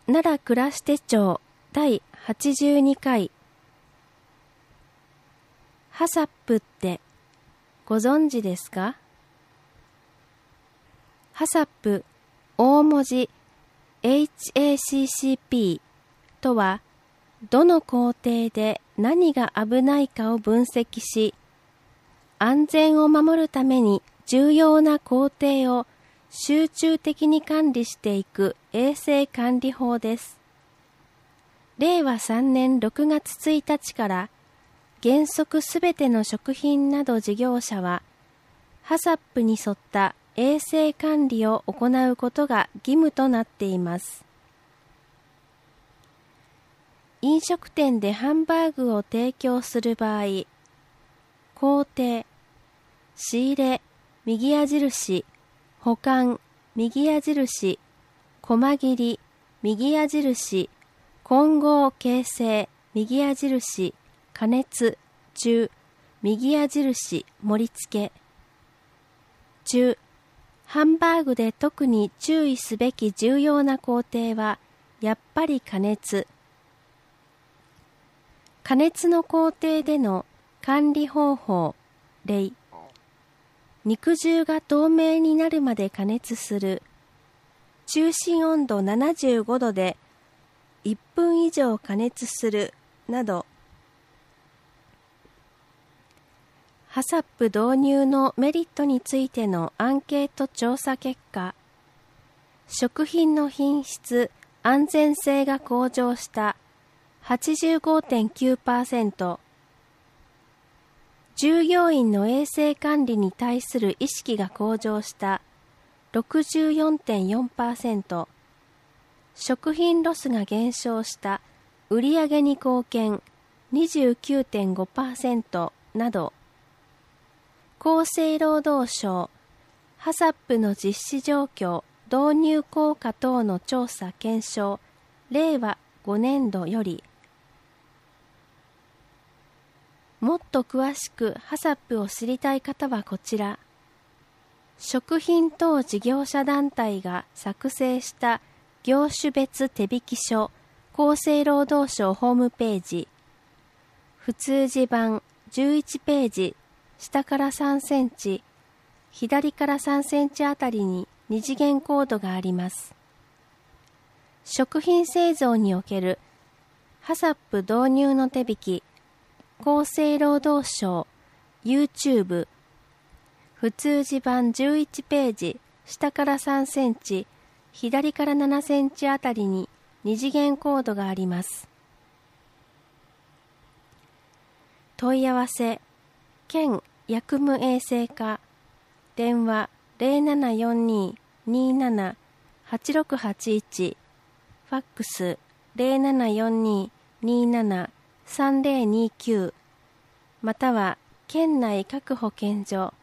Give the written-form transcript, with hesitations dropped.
奈良暮らし手帳第82回。ハサップってご存知ですか？ハサップ大文字 HACCP とは、どの工程で何が危ないかを分析し、安全を守るために重要な工程を集中的に管理していく衛生管理法です。令和3年6月1日から原則すべての食品など事業者は、ハサップに沿った衛生管理を行うことが義務となっています。飲食店でハンバーグを提供する場合、工程、仕入れ、右矢印、保管、右矢印、細切り、右矢印、混合形成、右矢印、加熱、中、右矢印、盛り付け。中、ハンバーグで特に注意すべき重要な工程は、やっぱり加熱。加熱の工程での管理方法、例。肉汁が透明になるまで加熱する。中心温度75度で1分以上加熱するなど。ハサップ導入のメリットについてのアンケート調査結果、食品の品質・安全性が向上した 85.9%、従業員の衛生管理に対する意識が向上した 64.4%、食品ロスが減少した売上に貢献 29.5% など、厚生労働省ハサップの実施状況、導入効果等の調査検証、令和5年度より、もっと詳しくハサップを知りたい方はこちら。食品等事業者団体が作成した業種別手引書、厚生労働省ホームページ。普通字版11ページ、下から3センチ、左から3センチあたりに二次元コードがあります。食品製造におけるハサップ導入の手引き、厚生労働省 YouTube 普通字版11ページ、下から3センチ、左から7センチあたりに二次元コードがあります。問い合わせ、県薬務衛生課、電話 0742-27-8681、ファックス 0742-27-3029、または県内各保健所